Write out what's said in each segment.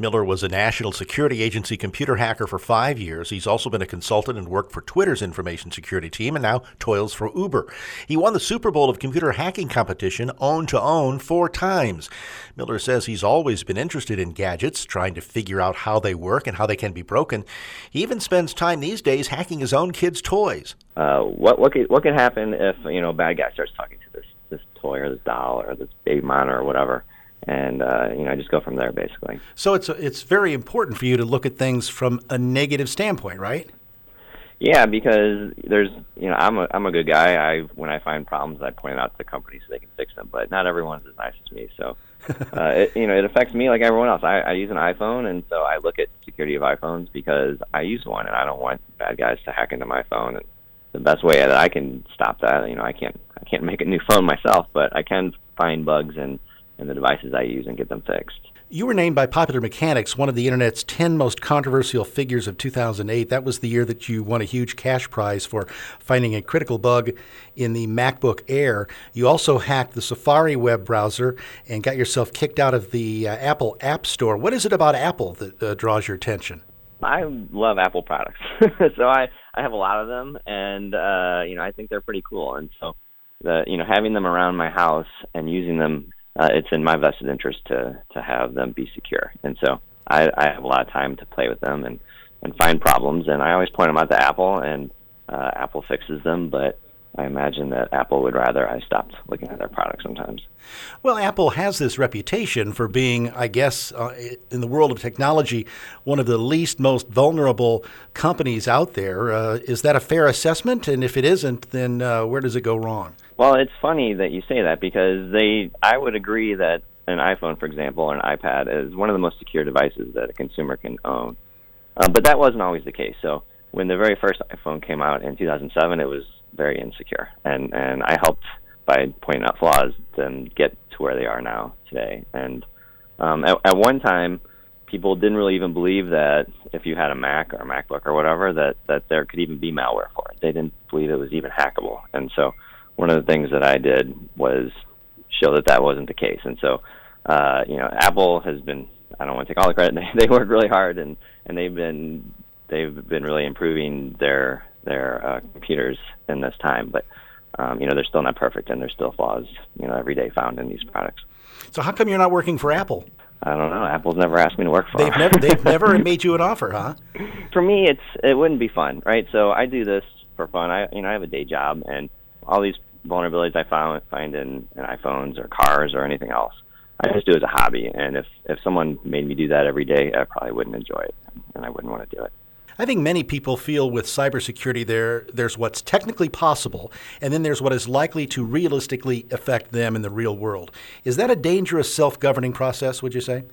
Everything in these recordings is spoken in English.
Miller was a National Security Agency computer hacker for 5 years. He's also been a consultant and worked for Twitter's information security team and now toils for Uber. He won the Super Bowl of computer hacking competition Own to Own 4 times. Miller says he's always been interested in gadgets, trying to figure out how they work and how they can be broken. He even spends time these days hacking his own kids' toys. What could happen if a bad guy starts talking to this toy or this doll or this baby monitor or whatever? And I just go from there, basically. So it's very important for you to look at things from a negative standpoint, right? Yeah, because there's I'm a good guy. When I find problems, I point it out to the company so they can fix them. But not everyone's as nice as me, so it affects me like everyone else. I use an iPhone, and so I look at security of iPhones because I use one, and I don't want bad guys to hack into my phone. And the best way that I can stop that, I can't make a new phone myself, but I can find bugs in the devices I use and get them fixed. You were named by Popular Mechanics one of the Internet's 10 most controversial figures of 2008. That was the year that you won a huge cash prize for finding a critical bug in the MacBook Air. You also hacked the Safari web browser and got yourself kicked out of the Apple App Store. What is it about Apple that draws your attention? I love Apple products. So I have a lot of them, and I think they're pretty cool. And so having them around my house and using them, it's in my vested interest to have them be secure. And so I have a lot of time to play with them and find problems. And I always point them out to Apple, and Apple fixes them. But I imagine that Apple would rather I stopped looking at their products sometimes. Well, Apple has this reputation for being, I guess, in the world of technology, one of the most vulnerable companies out there. Is that a fair assessment? And if it isn't, then where does it go wrong? Well, it's funny that you say that because I would agree that an iPhone, for example, or an iPad is one of the most secure devices that a consumer can own. But that wasn't always the case. So when the very first iPhone came out in 2007, it was very insecure. And I helped by pointing out flaws them get to where they are now today. And at one time, people didn't really even believe that if you had a Mac or a MacBook or whatever, that there could even be malware for it. They didn't believe it was even hackable. And so one of the things that I did was show that wasn't the case. And so, Apple has been, I don't want to take all the credit, they work really hard and they've been really improving their computers in this time. But, they're still not perfect and there's still flaws, every day found in these products. So how come you're not working for Apple? I don't know. Apple's never asked me to work for them. They've never made you an offer, huh? For me, it wouldn't be fun, right? So I do this for fun. I have a day job, and all these vulnerabilities I find in iPhones or cars or anything else, I just do it as a hobby. And if someone made me do that every day, I probably wouldn't enjoy it, and I wouldn't want to do it. I think many people feel with cybersecurity there's what's technically possible, and then there's what is likely to realistically affect them in the real world. Is that a dangerous self-governing process, would you say?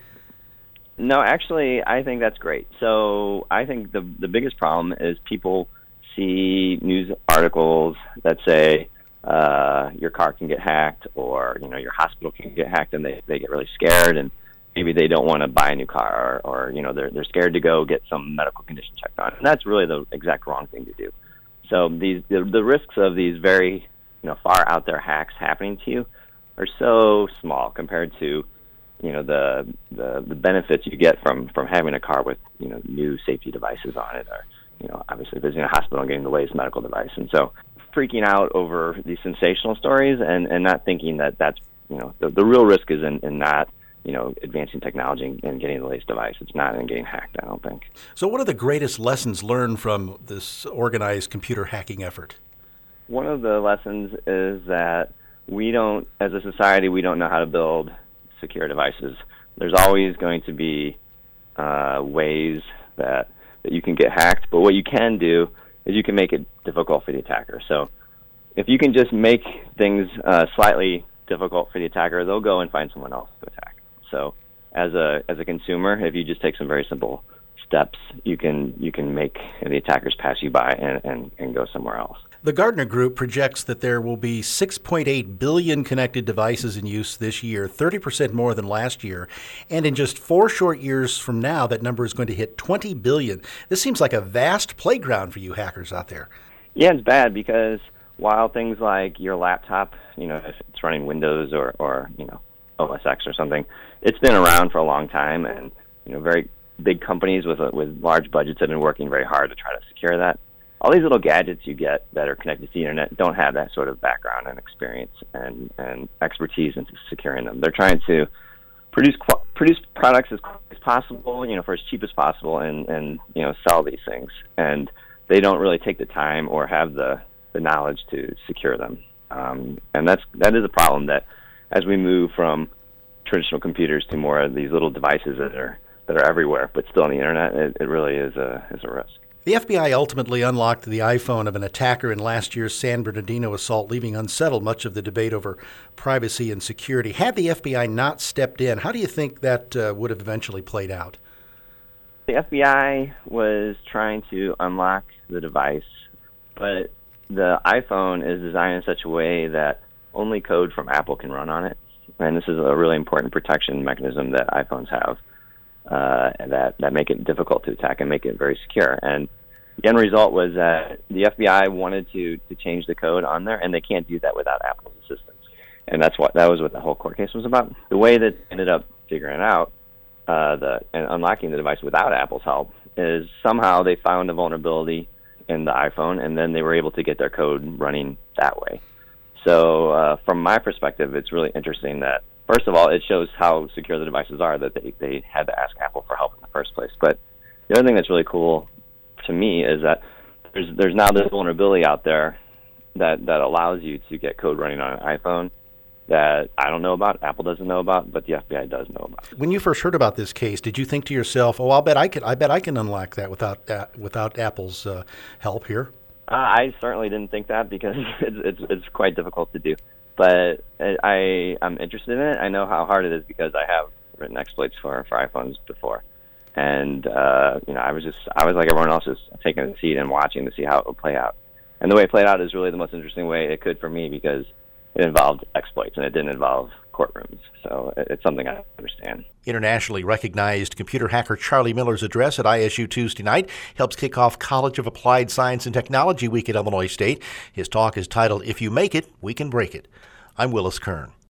No, actually, I think that's great. So I think the biggest problem is people see news articles that say your car can get hacked or your hospital can get hacked, and they get really scared, and maybe they don't want to buy a new car or they're scared to go get some medical condition checked on. And that's really the exact wrong thing to do. So the risks of these very far out there hacks happening to you are so small compared to the benefits you get from having a car with new safety devices on it, or obviously visiting a hospital and getting the latest medical device. And so freaking out over these sensational stories and not thinking that's the real risk is in not advancing technology and getting the latest device. It's not in getting hacked, I don't think. So what are the greatest lessons learned from this organized computer hacking effort? One of the lessons is that as a society, we don't know how to build secure devices. There's always going to be ways that you can get hacked, but what you can do is you can make it difficult for the attacker. So if you can just make things slightly difficult for the attacker, they'll go and find someone else to attack. So as a consumer, if you just take some very simple steps, you can make the attackers pass you by and go somewhere else. The Gartner Group projects that there will be 6.8 billion connected devices in use this year, 30% more than last year. And in just 4 short years from now, that number is going to hit 20 billion. This seems like a vast playground for you hackers out there. Yeah, it's bad because while things like your laptop, if it's running Windows or OS X or something, it's been around for a long time, and very big companies with large budgets have been working very hard to try to secure that. All these little gadgets you get that are connected to the internet don't have that sort of background and experience and expertise into securing them. They're trying to produce products as quick as possible, for as cheap as possible, and sell these things. And they don't really take the time or have the knowledge to secure them. And that is a problem that as we move from traditional computers to more of these little devices that are everywhere but still on the internet, it really is a risk. The FBI ultimately unlocked the iPhone of an attacker in last year's San Bernardino assault, leaving unsettled much of the debate over privacy and security. Had the FBI not stepped in, how do you think that would have eventually played out? The FBI was trying to unlock the device, but the iPhone is designed in such a way that only code from Apple can run on it. And this is a really important protection mechanism that iPhones have that make it difficult to attack and make it very secure. And the end result was that the FBI wanted to change the code on there, and they can't do that without Apple's assistance. And that was what the whole court case was about. The way that ended up figuring out and unlocking the device without Apple's help is somehow they found a vulnerability in the iPhone, and then they were able to get their code running that way. So from my perspective, it's really interesting that, first of all, it shows how secure the devices are, that they had to ask Apple for help in the first place. But the other thing that's really cool to me is that there's now this vulnerability out there that allows you to get code running on an iPhone that I don't know about, Apple doesn't know about, but the FBI does know about. When you first heard about this case, did you think to yourself, "Oh, I bet I can unlock that without Apple's help here"? I certainly didn't think that because it's quite difficult to do. But I'm interested in it. I know how hard it is because I have written exploits for iPhones before, and I was like everyone else, just taking a seat and watching to see how it would play out. And the way it played out is really the most interesting way it could for me because it involved exploits and it didn't involve courtrooms. So it's something I understand. Internationally recognized computer hacker Charlie Miller's address at ISU Tuesday night helps kick off College of Applied Science and Technology Week at Illinois State. His talk is titled, "If You Make It, We Can Break It." I'm Willis Kern.